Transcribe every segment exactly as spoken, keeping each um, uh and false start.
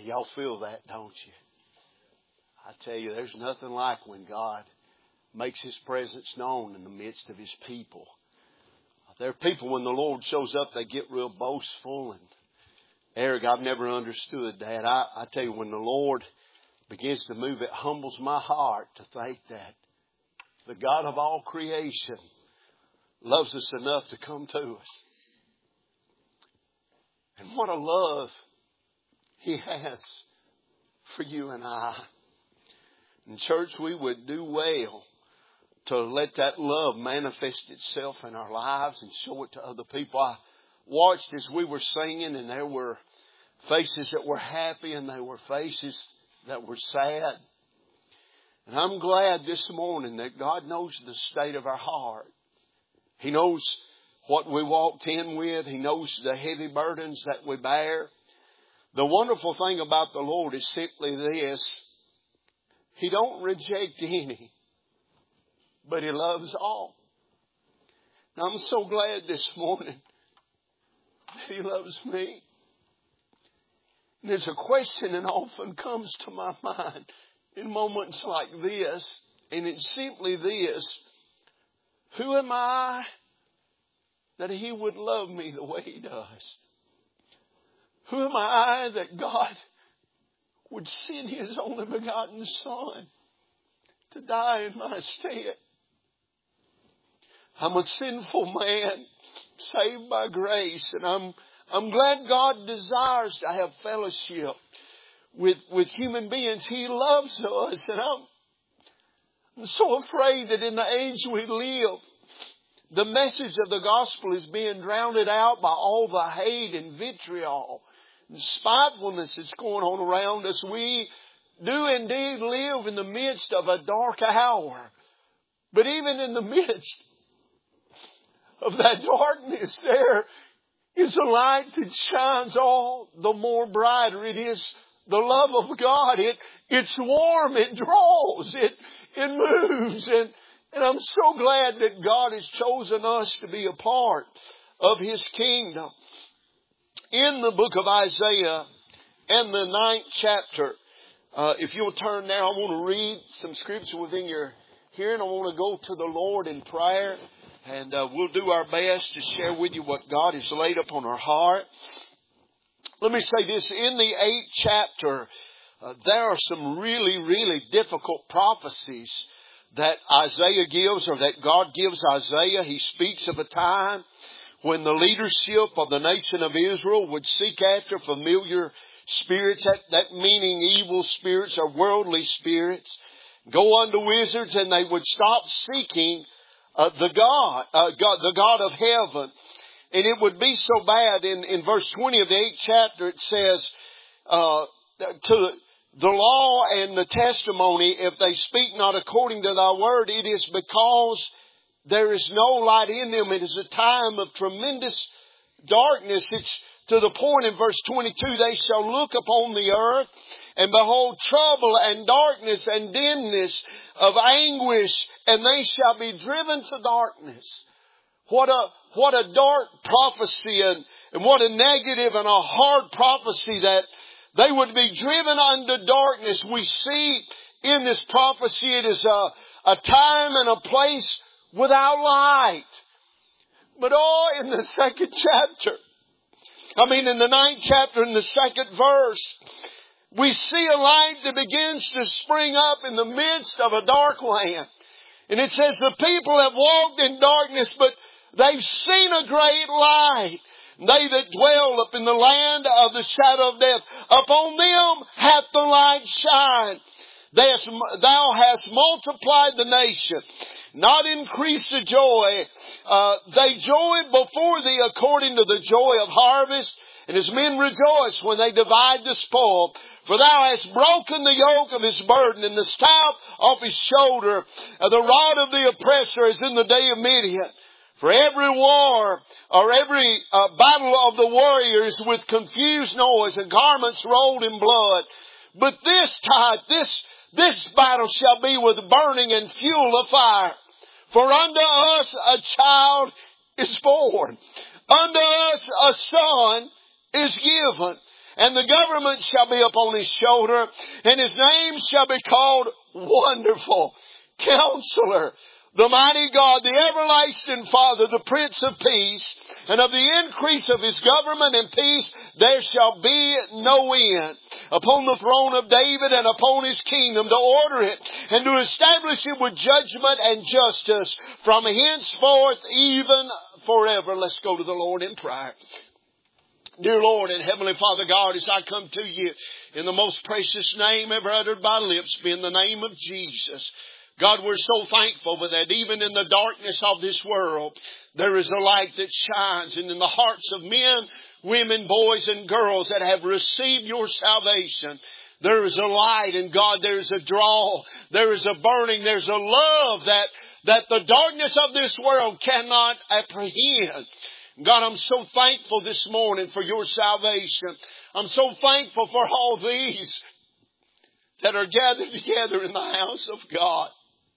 Y'all feel that, don't you? I tell you, there's nothing like when God makes His presence known in the midst of His people. There are people, when the Lord shows up, they get real boastful and arrogant. I've never understood that. I, I tell you, when the Lord begins to move, it humbles my heart to think that the God of all creation loves us enough to come to us. And what a love He has for you and I. In church, we would do well to let that love manifest itself in our lives and show it to other people. I watched as we were singing, and there were faces that were happy and there were faces that were sad. And I'm glad this morning that God knows the state of our heart. He knows what we walked in with. He knows the heavy burdens that we bear. The wonderful thing about the Lord is simply this. He don't reject any, but He loves all. Now I'm so glad this morning that He loves me. And there's a question that often comes to my mind in moments like this, and it's simply this. Who am I that He would love me the way He does? Who am I that God would send His only begotten Son to die in my stead? I'm a sinful man saved by grace, and I'm I'm glad God desires to have fellowship with, with human beings. He loves us, and I'm, I'm so afraid that in the age we live, the message of the gospel is being drowned out by all the hate and vitriol and spitefulness that's going on around us. We do indeed live in the midst of a dark hour. But even in the midst of that darkness, there is a light that shines all the more brighter. It is the love of God. It, it's warm. It draws. It, it moves. And, and I'm so glad that God has chosen us to be a part of His kingdom. In the book of Isaiah and the ninth chapter, uh, if you'll turn now, I want to read some scripture within your hearing. I want to go to the Lord in prayer, and uh, we'll do our best to share with you what God has laid upon our heart. Let me say this. In the eighth chapter, uh, there are some really, really difficult prophecies that Isaiah gives, or that God gives Isaiah. He speaks of a time when the leadership of the nation of Israel would seek after familiar spirits, that, that meaning evil spirits or worldly spirits, go unto wizards, and they would stop seeking uh, the God, uh, God, the God of heaven. And it would be so bad. In, in verse twenty of the eighth chapter, it says, uh, to the law and the testimony, if they speak not according to thy word, it is because there is no light in them. It is a time of tremendous darkness. It's to the point in verse twenty-two, they shall look upon the earth and behold trouble and darkness and dimness of anguish, and they shall be driven to darkness. What a, what a dark prophecy, and, and what a negative and a hard prophecy, that they would be driven unto darkness. We see in this prophecy it is a, a time and a place without light. But oh, in the second chapter, I mean in the ninth chapter, in the second verse, we see a light that begins to spring up in the midst of a dark land. And it says the people have walked in darkness, but they've seen a great light. They that dwell up in the land of the shadow of death, upon them hath the light shined. Thou hast multiplied the nation, not increased the joy. Uh, they joy before thee according to the joy of harvest, and as men rejoice when they divide the spoil. For thou hast broken the yoke of his burden, and the staff off his shoulder. Uh, the rod of the oppressor is in the day of Midian. For every war, or every uh, battle of the warriors with confused noise and garments rolled in blood. But this type, this, this battle shall be with burning and fuel of fire. For unto us a child is born. Unto us a son is given. And the government shall be upon his shoulder, and his name shall be called Wonderful, Counselor, the Mighty God, the Everlasting Father, the Prince of Peace. And of the increase of his government and peace there shall be no end. Upon the throne of David and upon his kingdom, to order it and to establish it with judgment and justice from henceforth even forever. Let's go to the Lord in prayer. Dear Lord and Heavenly Father God, as I come to you in the most precious name ever uttered by lips, be in the name of Jesus. God, we're so thankful for that even in the darkness of this world, there is a light that shines. And in the hearts of men, women, boys, and girls that have received your salvation, there is a light. And God, there is a draw. There is a burning. There's a love that, that the darkness of this world cannot apprehend. God, I'm so thankful this morning for your salvation. I'm so thankful for all these that are gathered together in the house of God.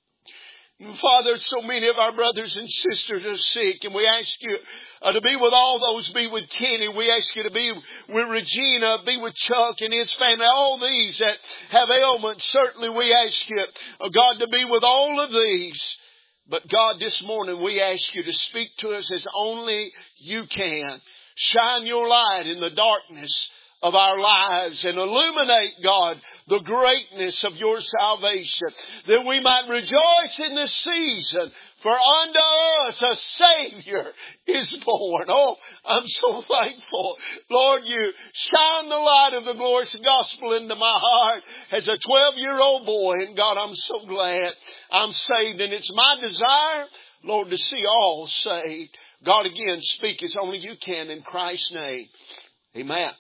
And Father, so many of our brothers and sisters are sick, and we ask you uh, to be with all those, be with Kenny. We ask you to be with Regina, be with Chuck and his family, all these that have ailments. Certainly we ask you, uh, God, to be with all of these. But God, this morning we ask you to speak to us as only you can. Shine your light in the darkness of our lives and illuminate, God, the greatness of your salvation, that we might rejoice in this season. For unto us a Savior is born. Oh, I'm so thankful. Lord, you shine the light of the glorious gospel into my heart as a twelve-year-old boy. And God, I'm so glad I'm saved. And it's my desire, Lord, to see all saved. God, again, speak as only you can in Christ's name. Amen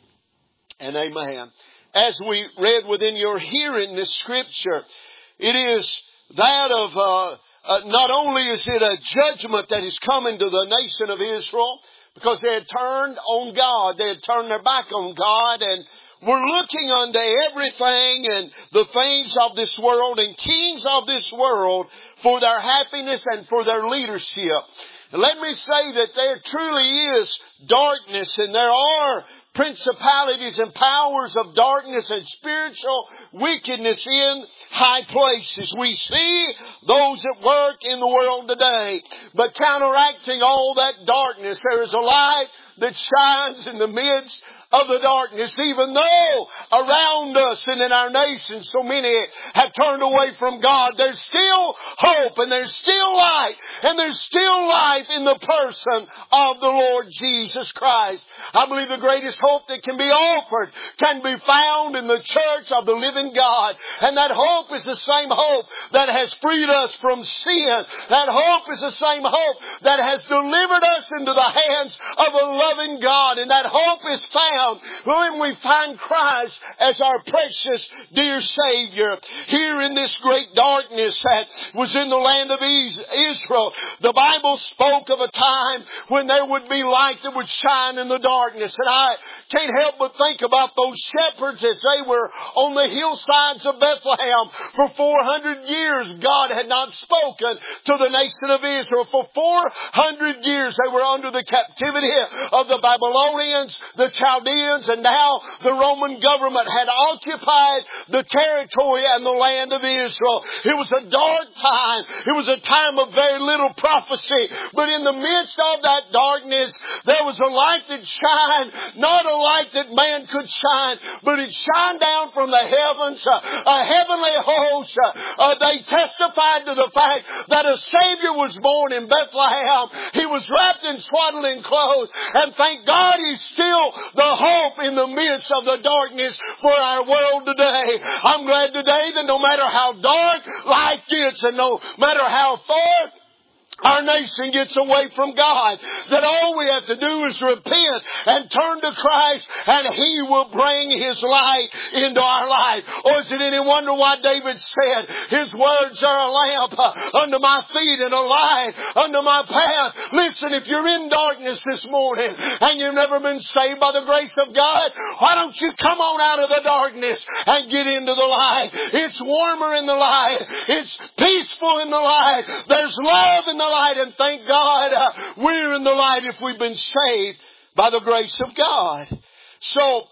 and amen. As we read within your hearing this scripture, it is that of... Uh, Uh, not only is it a judgment that is coming to the nation of Israel because they had turned on God, they had turned their back on God, and were looking unto everything and the things of this world and kings of this world for their happiness and for their leadership. And let me say that there truly is darkness, and there are principalities and powers of darkness and spiritual wickedness in high places. We see those at work in the world today. But counteracting all that darkness, there is a light that shines in the midst of the darkness. Even though around us and in our nation so many have turned away from God, there's still hope and there's still light and there's still life in the person of the Lord Jesus Christ. I believe the greatest hope that can be offered can be found in the church of the living God. And that hope is the same hope that has freed us from sin. That hope is the same hope that has delivered us into the hands of a loving God. And that hope is found when we find Christ as our precious dear Savior. Here in this great darkness that was in the land of Israel, the Bible spoke of a time when there would be light that would shine in the darkness. And I can't help but think about those shepherds as they were on the hillsides of Bethlehem. For four hundred years God had not spoken to the nation of Israel. For four hundred years they were under the captivity of the Babylonians, the Chaldeans, and now the Roman government had occupied the territory and the land of Israel. It was a dark time. It was a time of very little prophecy. But in the midst of that darkness, there was a light that shined, not a light that man could shine, but it shined down from the heavens, uh, a heavenly host. Uh, uh, they testified to the fact that a Savior was born in Bethlehem. He was wrapped in swaddling clothes, and thank God He's still the hope in the midst of the darkness for our world today. I'm glad today that no matter how dark life gets and no matter how far our nation gets away from God, that all we have to do is repent and turn to Christ, and He will bring His light into our life. Or is it any wonder why David said, His words are a lamp unto my feet and a light unto my path? Listen, if you're in darkness this morning and you've never been saved by the grace of God, why don't you come on out of the darkness and get into the light? It's warmer in the light. It's peaceful in the light. There's love in the light, and thank God uh, we're in the light if we've been saved by the grace of God. So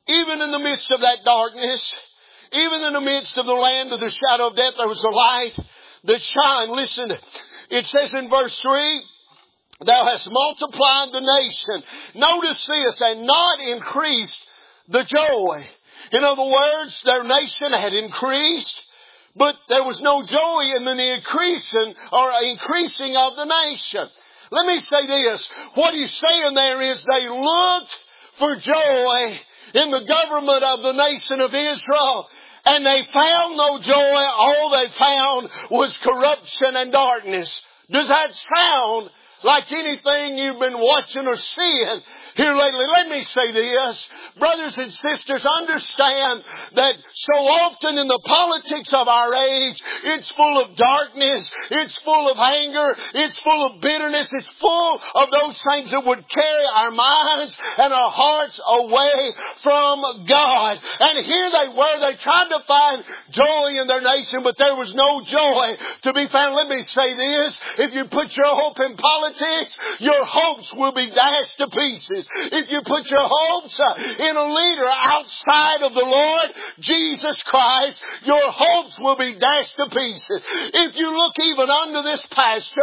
even in the midst of that darkness, even in the midst of the land of the shadow of death, there was a light that shined. Listen, it says in verse three, thou hast multiplied the nation. Notice this, and not increased the joy. In other words, their nation had increased, but there was no joy in the increasing or increasing of the nation. Let me say this. What he's saying there is they looked for joy in the government of the nation of Israel, and they found no joy. All they found was corruption and darkness. Does that sound like anything you've been watching or seeing here lately? Let me say this. Brothers and sisters, understand that so often in the politics of our age, it's full of darkness, it's full of anger, it's full of bitterness, it's full of those things that would carry our minds and our hearts away from God. And here they were, they tried to find joy in their nation, but there was no joy to be found. Let me say this, if you put your hope in politics, your hopes will be dashed to pieces. If you put your hopes in a leader outside of the Lord Jesus Christ, your hopes will be dashed to pieces. If you look even under this pastor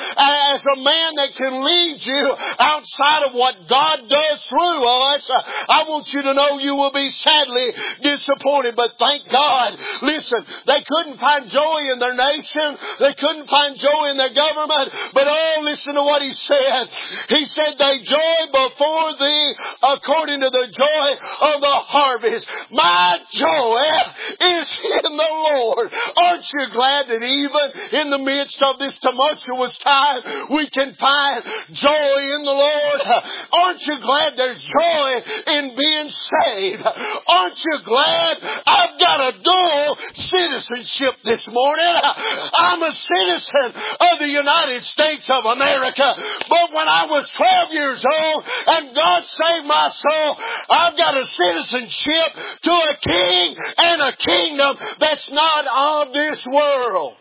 as a man that can lead you outside of what God does through us, I want you to know you will be sadly disappointed. But thank God, listen, they couldn't find joy in their nation. They couldn't find joy in their government. But oh, listen to what he said. He said, they joy before thee according to the joy of the harvest. My joy is in the Lord. Aren't you glad that even in the midst of this tumultuous time, we can find joy in the Lord? Aren't you glad there's joy in being saved? Aren't you glad I've got a dual citizenship this morning? I'm a citizen of the United States of America. But when I was twelve years old and God saved my soul, I've got a citizenship to a king and a kingdom that's not of this world.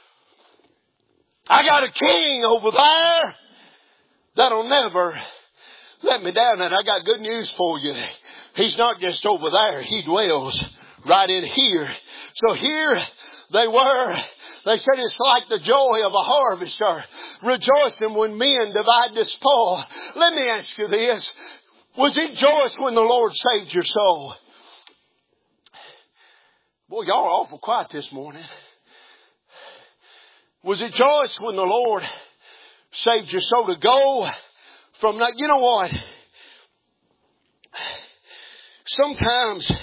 I got a king over there that'll never let me down. And I got good news for you. He's not just over there. He dwells right in here. So here they were. They said it's like the joy of a harvest, or rejoicing when men divide the spoil. Let me ask you this. Was it joyous when the Lord saved your soul? Boy, y'all are awful quiet this morning. Was it joyous when the Lord saved your soul to go from that? You know what? Sometimes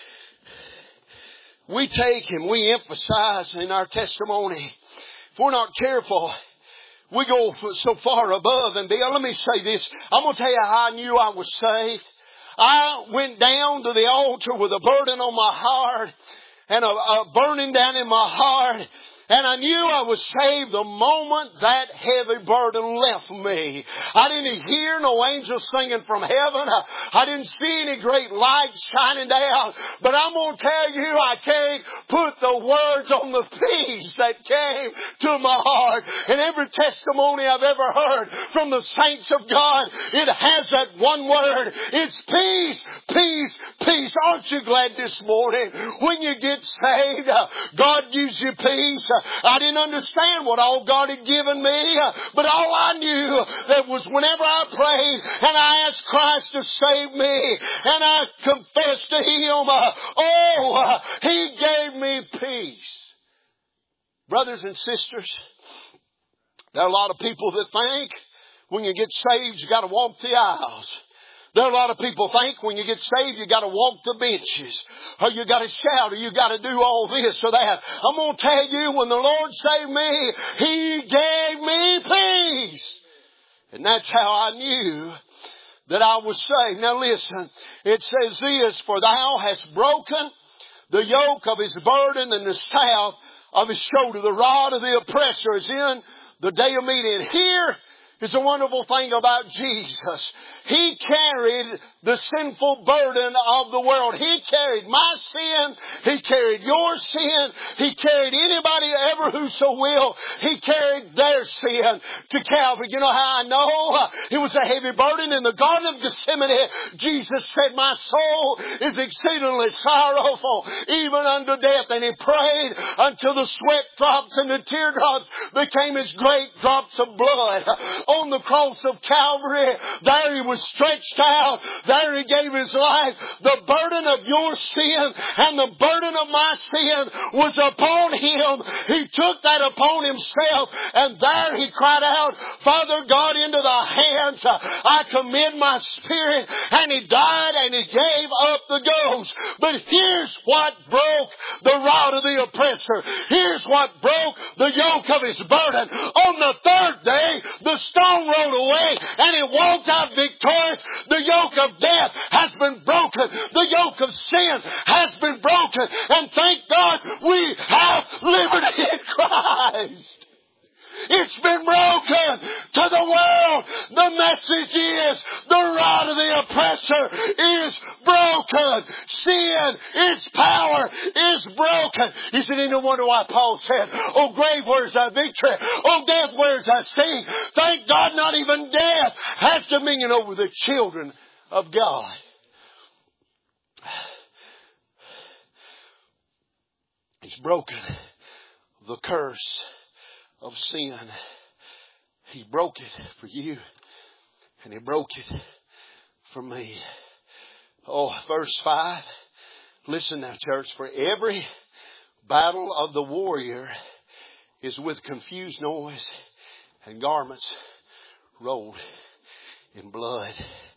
we take and we emphasize in our testimony. If we're not careful, we go so far above and beyond. Let me say this. I'm going to tell you how I knew I was saved. I went down to the altar with a burden on my heart and a, a burning down in my heart. And I knew I was saved the moment that heavy burden left me. I didn't hear no angels singing from heaven. I, I didn't see any great light shining down. But I'm going to tell you, I can't put the words on the peace that came to my heart. And every testimony I've ever heard from the saints of God, it has that one word. It's peace, peace, peace. Aren't you glad this morning when you get saved, God gives you peace? I didn't understand what all God had given me, but all I knew that was whenever I prayed and I asked Christ to save me and I confessed to Him, oh, He gave me peace. Brothers and sisters, there are a lot of people that think when you get saved you got to walk the aisles. There are a lot of people think when you get saved, you got to walk the benches, or you got to shout, or you got to do all this or that. I'm going to tell you, when the Lord saved me, He gave me peace. And that's how I knew that I was saved. Now listen, it says this, for thou hast broken the yoke of his burden and the staff of his shoulder. The rod of the oppressor is in the day of meeting. Here It's a wonderful thing about Jesus. He carried the sinful burden of the world. He carried my sin. He carried your sin. He carried anybody ever who so will. He carried their sin to Calvary. You know how I know? It was a heavy burden in the Garden of Gethsemane. Jesus said, my soul is exceedingly sorrowful, even unto death. And He prayed until the sweat drops and the teardrops became as great drops of blood. On the cross of Calvary, there He was stretched out. There He gave His life. The burden of your sin and the burden of my sin was upon Him. He took that upon Himself, and there He cried out, Father God, into Thy hands I commend my spirit. And He died and He gave up the ghost. But here's what broke the rod of the oppressor. Here's what broke the yoke of his burden. On the third day, the stone rolled away and He walked out victorious. The yoke of death has been broken. The yoke of sin has been broken. And thank God we have liberty in Christ. It's been broken to the world. The message is the rod of the oppressor is broken. Sin, its power is broken. Is it any wonder why Paul said, oh grave, where's thy victory? Oh death, where's thy sting? Thank God not even death has dominion over the children of God. He's broken the curse of sin. He broke it for you, and He broke it for me. Oh, verse five. Listen now, church. For every battle of the warrior is with confused noise and garments rolled in blood.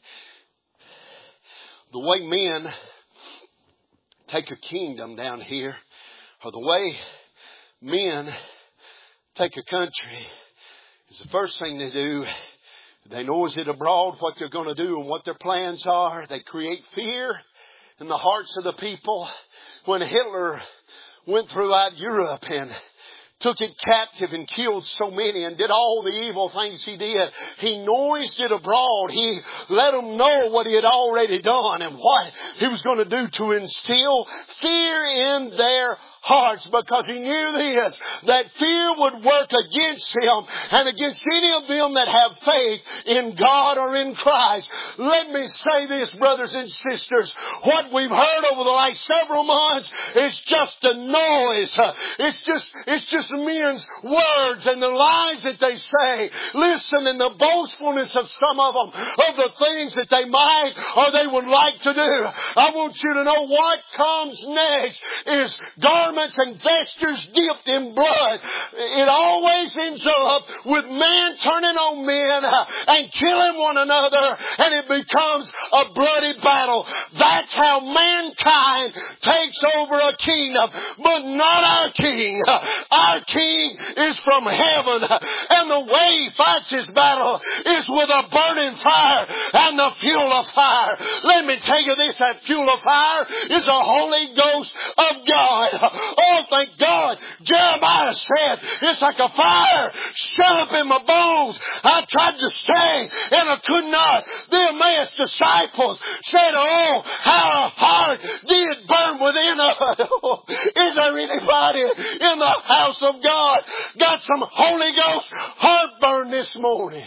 The way men take a kingdom down here, or the way men take a country, is the first thing they do. They noise it abroad what they're going to do and what their plans are. They create fear in the hearts of the people. When Hitler went throughout Europe and took it captive and killed so many and did all the evil things he did, he noised it abroad. He let them know what he had already done and what he was going to do to instill fear in their hearts, because he knew this, that fear would work against him and against any of them that have faith in God or in Christ. Let me say this, brothers and sisters. What we've heard over the last several months is just a noise. It's just, it's just men's words and the lies that they say. Listen, and the boastfulness of some of them, of the things that they might or they would like to do. I want you to know what comes next is garments and vestures dipped in blood. It always ends up with man turning on men and killing one another, and it becomes a bloody battle. That's how mankind takes over a kingdom, but not our King. Our King is from heaven, and the way He fights His battle is with a burning fire and the fuel of fire. Let me tell you this, that fuel of fire is the Holy Ghost of God. Oh, thank God. Jeremiah said, it's like a fire shut up in my bones. I tried to stay and I could not. The Emmaus disciples said, oh, how our heart did burn within us. Is there anybody in the house of God got some Holy Ghost heartburn this morning?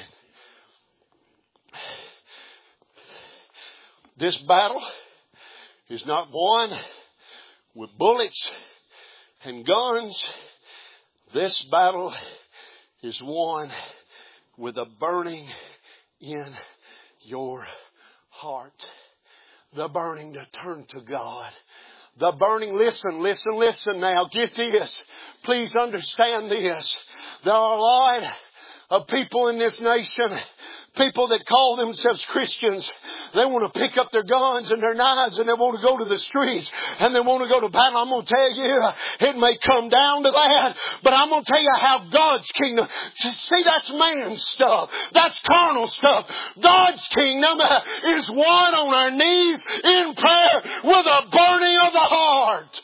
This battle is not won with bullets and guns. This battle is won with a burning in your heart. The burning to turn to God. The burning, listen, listen, listen now. Get this. Please understand this. There are a lot of people in this nation, people that call themselves Christians. They want to pick up their guns and their knives and they want to go to the streets and they want to go to battle. I'm going to tell you, it may come down to that, but I'm going to tell you how God's kingdom, see, that's man's stuff. That's carnal stuff. God's kingdom is one on our knees in prayer with a burning of the heart.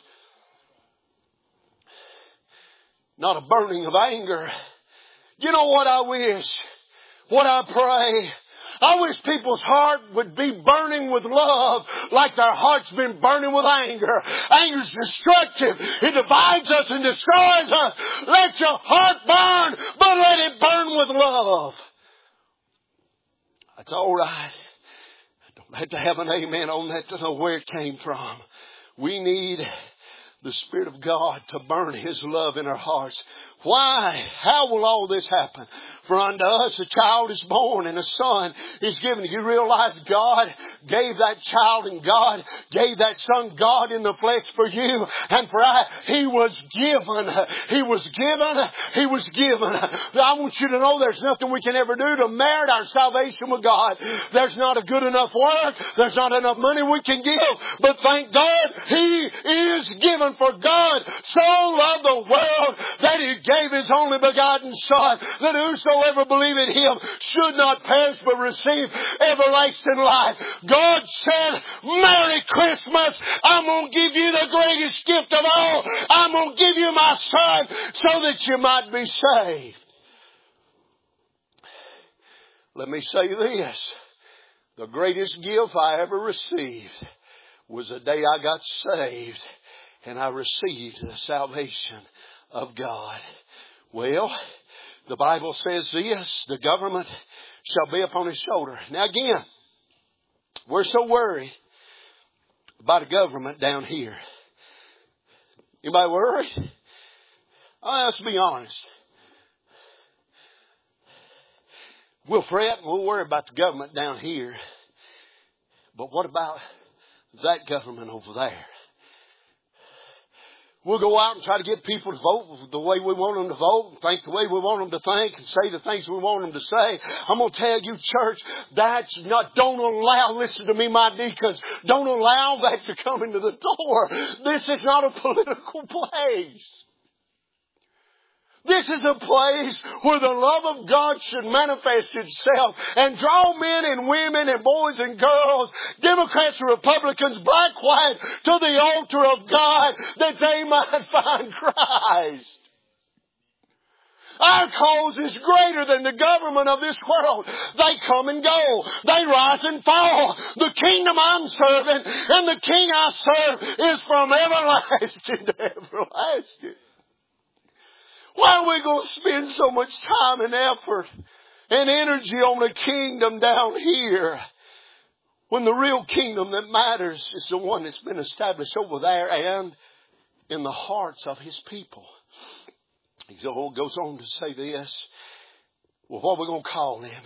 Not a burning of anger. You know what I wish? what I pray, I wish people's heart would be burning with love like their heart's been burning with anger. Anger's destructive. It divides us and destroys us. Let your heart burn, but let it burn with love. That's all right. Don't have to have an amen on that to know where it came from. We need the Spirit of God to burn His love in our hearts. Why? How will all this happen? For unto us a child is born and a son is given. You realize God gave that child and God gave that son, God in the flesh for you and for I. He was given. He was given. He was given. I want you to know there's nothing we can ever do to merit our salvation with God. There's not a good enough work. There's not enough money we can give. But thank God He is given. For God so loved the world that He gave His only begotten Son, that whosoever believe in Him should not perish but receive everlasting life. God said, Merry Christmas. I'm going to give you the greatest gift of all. I'm going to give you my Son so that you might be saved. Let me say this. The greatest gift I ever received was the day I got saved. And I received the salvation of God. Well, the Bible says this, the government shall be upon His shoulder. Now again, we're so worried about a government down here. Anybody worried? Oh, let's be honest. We'll fret and we'll worry about the government down here. But what about that government over there? We'll go out and try to get people to vote the way we want them to vote, and think the way we want them to think, and say the things we want them to say. I'm going to tell you, church, that's not, don't allow, listen to me, my deacons, don't allow that to come into the door. This is not a political place. This is a place where the love of God should manifest itself and draw men and women and boys and girls, Democrats and Republicans, black, white, to the altar of God that they might find Christ. Our cause is greater than the government of this world. They come and go. They rise and fall. The kingdom I'm serving and the King I serve is from everlasting to everlasting. Why are we going to spend so much time and effort and energy on a kingdom down here when the real kingdom that matters is the one that's been established over there and in the hearts of His people? He goes on to say this. Well, what are we going to call Him?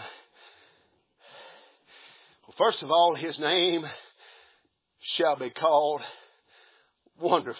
Well, first of all, His name shall be called Wonderful.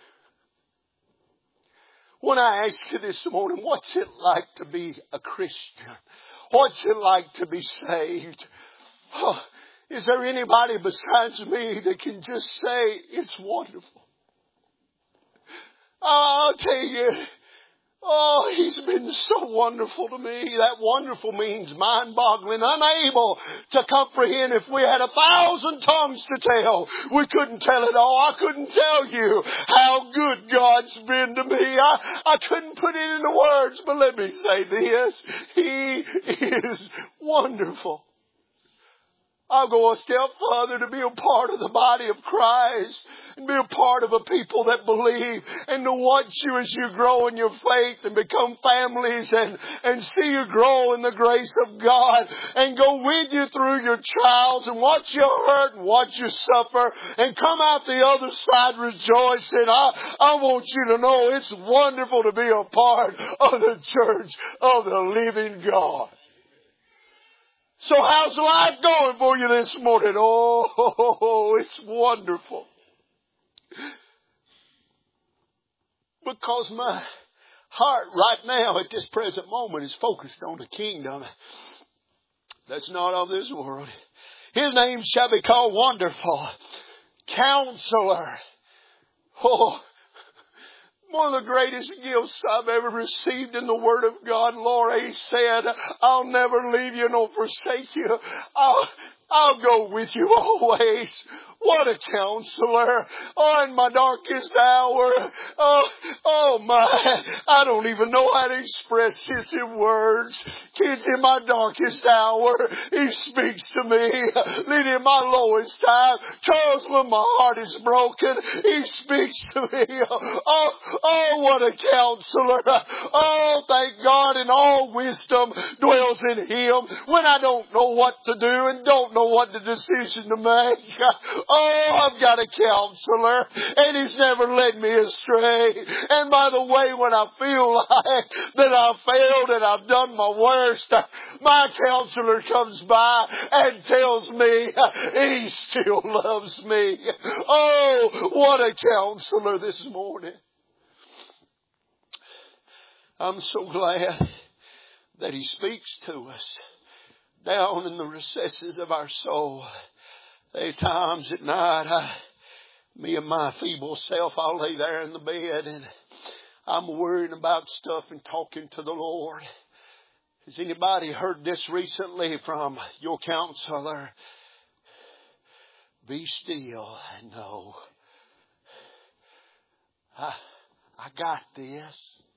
When I ask you this morning, what's it like to be a Christian? What's it like to be saved? Oh, is there anybody besides me that can just say it's wonderful? Oh, I'll tell you, oh, He's been so wonderful to me. That wonderful means mind-boggling, unable to comprehend. If we had a thousand tongues to tell, we couldn't tell it all. I couldn't tell you how good God's been to me. I, I couldn't put it into words, but let me say this. He is wonderful. I'll go a step further to be a part of the body of Christ and be a part of a people that believe and to watch you as you grow in your faith and become families and, and see you grow in the grace of God and go with you through your trials and watch you hurt and watch you suffer and come out the other side rejoicing. I, I want you to know it's wonderful to be a part of the church of the living God. So how's life going for you this morning? Oh, it's wonderful. Because my heart right now at this present moment is focused on the kingdom that's not of this world. His name shall be called Wonderful, Counselor. Oh, one of the greatest gifts I've ever received in the Word of God. Lord, He said, I'll never leave you nor forsake you. I'll, I'll go with you always. What a counselor. Oh, in my darkest hour. Oh, oh my. I don't even know how to express this in words. Kids, in my darkest hour, He speaks to me. Then in my lowest time, Charles, when my heart is broken, He speaks to me. Oh, oh, what a counselor. Oh, thank God, and all wisdom dwells in Him when I don't know what to do and don't know what the decision to make. Oh, I've got a counselor, and He's never led me astray. And by the way, when I feel like that I've failed and I've done my worst, my counselor comes by and tells me He still loves me. Oh, what a counselor this morning. I'm so glad that He speaks to us down in the recesses of our soul. There are times at night, I, me and my feeble self, I'll lay there in the bed and I'm worrying about stuff and talking to the Lord. Has anybody heard this recently from your counselor? Be still and know. I, I got this.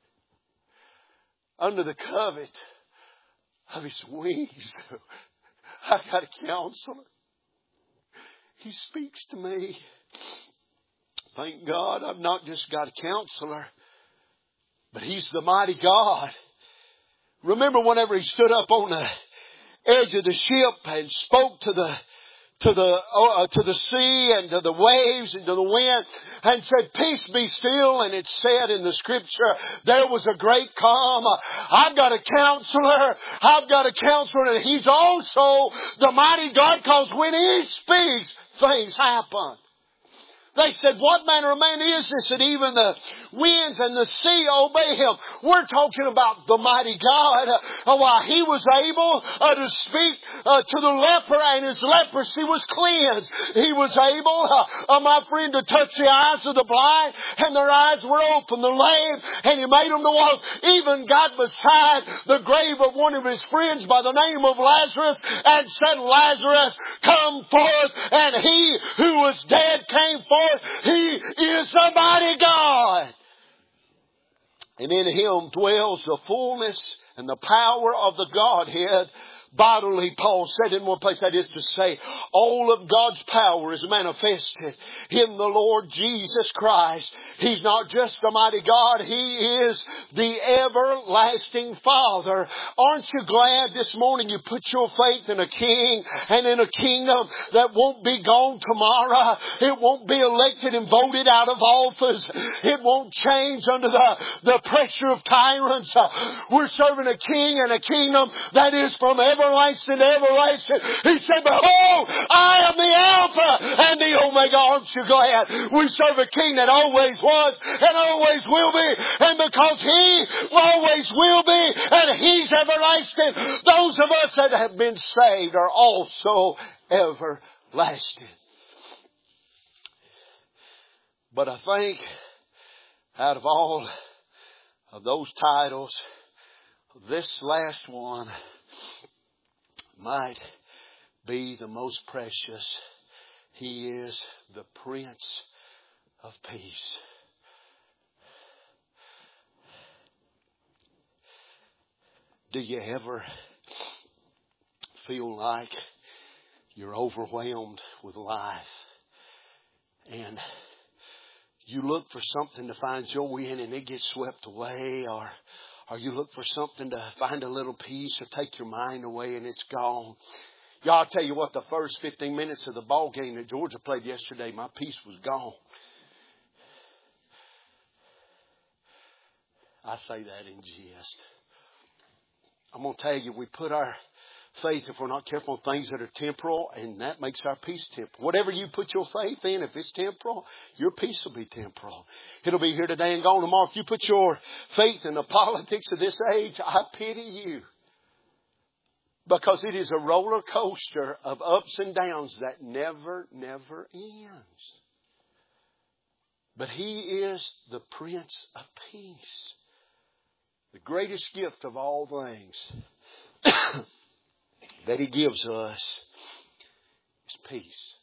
Under the covert of His wings, I got a counselor. He speaks to me. Thank God I've not just got a counselor, but He's the mighty God. Remember whenever He stood up on the edge of the ship and spoke to the to the uh, to the sea and to the waves and to the wind and said, "Peace, be still." And it said in the Scripture, there was a great calm. I've got a counselor. I've got a counselor, and He's also the mighty God, because when He speaks, things happen. They said, what manner of man is this that even the winds and the sea obey Him? We're talking about the mighty God. Uh, why He was able uh, to speak uh, to the leper, and his leprosy was cleansed. He was able, uh, uh, my friend, to touch the eyes of the blind, and their eyes were open. The lame, and He made them to walk. Even got beside the grave of one of His friends by the name of Lazarus and said, "Lazarus, come forth." And he who was dead came forth. He is the mighty God. And in Him dwells the fullness and the power of the Godhead bodily. Paul said in one place, that is to say, all of God's power is manifested in the Lord Jesus Christ. He's not just the mighty God, He is the everlasting Father. Aren't you glad this morning you put your faith in a King and in a kingdom that won't be gone tomorrow? It won't be elected and voted out of office. It won't change under the, the pressure of tyrants. We're serving a King and a kingdom that is from everlasting to everlasting. He said, "Behold, I am the Alpha and the Omega." Aren't you glad? We serve a King that always was and always will be. And because He always will be and He's everlasting, those of us that have been saved are also everlasting. But I think out of all of those titles, this last one might be the most precious. He is the Prince of Peace. Do you ever feel like you're overwhelmed with life and you look for something to find joy in and it gets swept away, or or you look for something to find a little peace or take your mind away and it's gone? Y'all, I'll tell you what, the first fifteen minutes of the ball game that Georgia played yesterday, my peace was gone. I say that in jest. I'm going to tell you, we put our faith, if we're not careful, on things that are temporal, and that makes our peace temporal. Whatever you put your faith in, if it's temporal, your peace will be temporal. It'll be here today and gone tomorrow. If you put your faith in the politics of this age, I pity you. Because it is a roller coaster of ups and downs that never, never ends. But He is the Prince of Peace. The greatest gift of all things that He gives us is peace.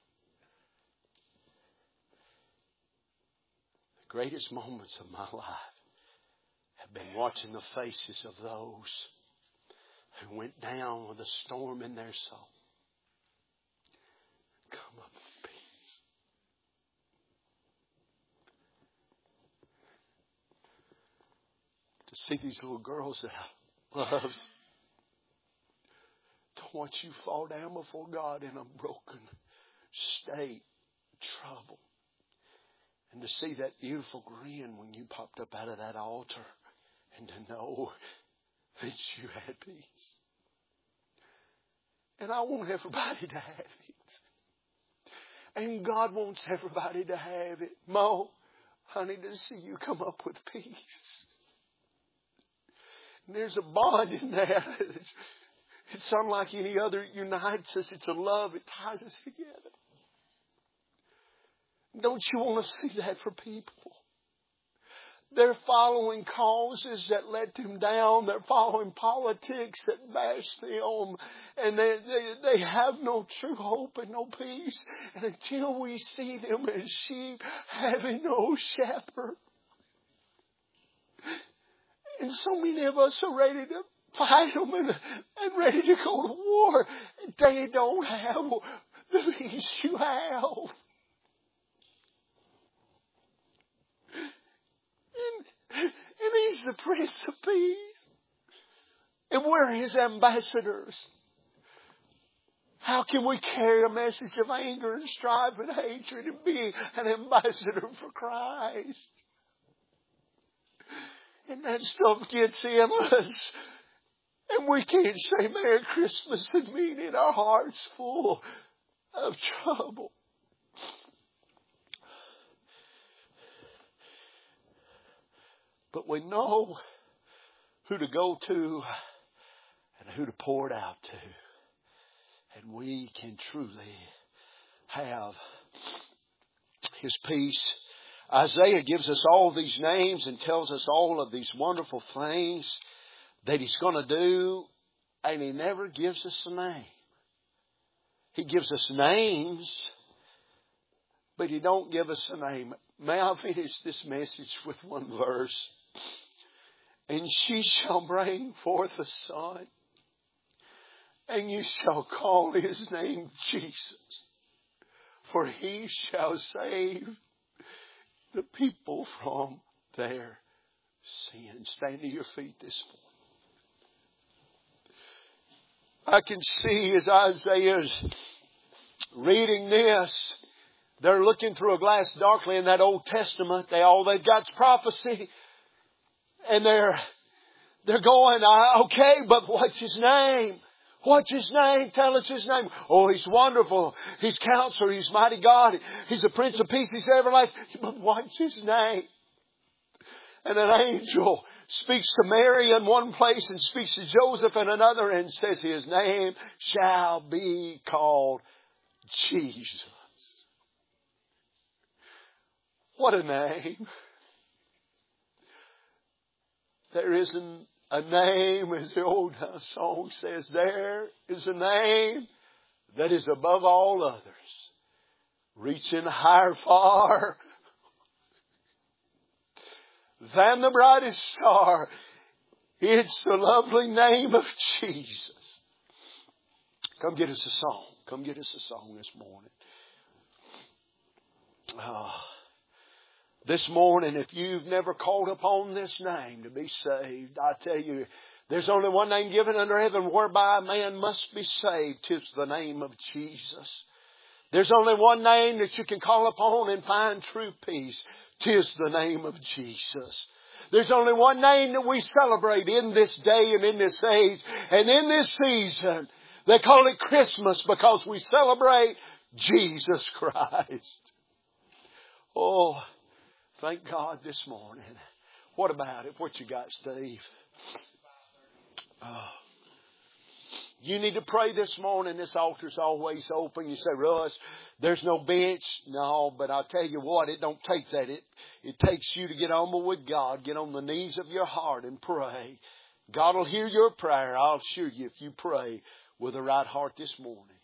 The greatest moments of my life have been watching the faces of those who went down with a storm in their soul come up with peace. To see these little girls that I love, to watch you fall down before God in a broken state, trouble. And to see that beautiful grin when you popped up out of that altar. And to know that you had peace. And I want everybody to have it. And God wants everybody to have it. Mo, I need to see you come up with peace. And there's a bond in that. It's, it's unlike any other. It unites us. It's a love. It ties us together. Don't you want to see that for people? They're following causes that let them down. They're following politics that bash them. And they, they, they have no true hope and no peace. And until we see them as sheep having no shepherd. And so many of us are ready to fight them and, and ready to go to war. They don't have the peace you have. And, and He's the Prince of Peace. And we're His ambassadors. How can we carry a message of anger and strife and hatred and be an ambassador for Christ? And that stuff gets in us. And we can't say Merry Christmas and mean it. Our heart's full of trouble. But we know who to go to and who to pour it out to. And we can truly have His peace. Isaiah gives us all these names and tells us all of these wonderful things that He's going to do. And He never gives us a name. He gives us names, but He don't give us a name. May I finish this message with one verse? And she shall bring forth a son, and you shall call His name Jesus, for He shall save the people from their sins. Stand to your feet this morning. I can see as Isaiah's reading this, they're looking through a glass darkly in that Old Testament. They all they've got's prophecy. And they're, they're going, okay, but what's His name? What's His name? Tell us His name. Oh, He's wonderful. He's Counselor. He's Mighty God. He's the Prince of Peace. He's everlasting. But what's His name? And an angel speaks to Mary in one place and speaks to Joseph in another and says His name shall be called Jesus. What a name. There isn't a name, as the old song says, there is a name that is above all others. Reaching higher far than the brightest star. It's the lovely name of Jesus. Come get us a song. Come get us a song this morning. Oh. This morning, if you've never called upon this name to be saved, I tell you, there's only one name given under heaven whereby man must be saved. 'Tis the name of Jesus. There's only one name that you can call upon and find true peace. 'Tis the name of Jesus. There's only one name that we celebrate in this day and in this age and in this season. They call it Christmas because we celebrate Jesus Christ. Oh, thank God this morning. What about it? What you got, Steve? Oh. You need to pray this morning. This altar's always open. You say, Russ, there's no bench. No, but I'll tell you what, it don't take that. It, it takes you to get humble with God. Get on the knees of your heart and pray. God will hear your prayer. I'll assure you if you pray with the right heart this morning.